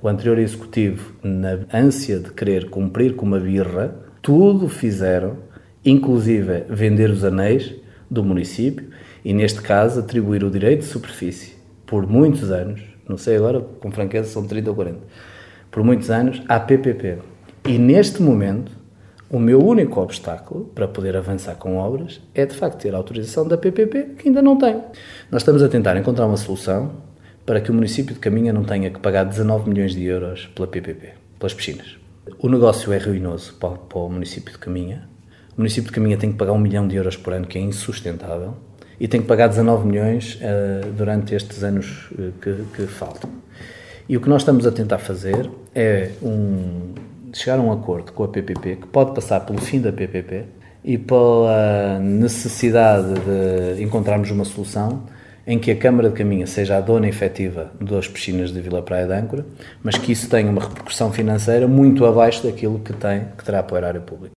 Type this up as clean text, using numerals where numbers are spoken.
O anterior executivo, na ânsia de querer cumprir com uma birra, tudo fizeram, inclusive vender os anéis do município e, neste caso, atribuir o direito de superfície por muitos anos, não sei agora, com franqueza são 30 ou 40, por muitos anos, à PPP. E, neste momento, o meu único obstáculo para poder avançar com obras é, de facto, ter a autorização da PPP, que ainda não tem. Nós estamos a tentar encontrar uma solução para que o município de Caminha não tenha que pagar 19 milhões de euros pela PPP, pelas piscinas. O negócio é ruinoso para o município de Caminha. O município de Caminha tem que pagar 1 milhão de euros por ano, que é insustentável, e tem que pagar 19 milhões durante estes anos que faltam. E o que nós estamos a tentar fazer é chegar a um acordo com a PPP, que pode passar pelo fim da PPP e pela necessidade de encontrarmos uma solução em que a Câmara de Caminha seja a dona efetiva das piscinas de Vila Praia de Âncora, mas que isso tenha uma repercussão financeira muito abaixo daquilo que terá para o erário público.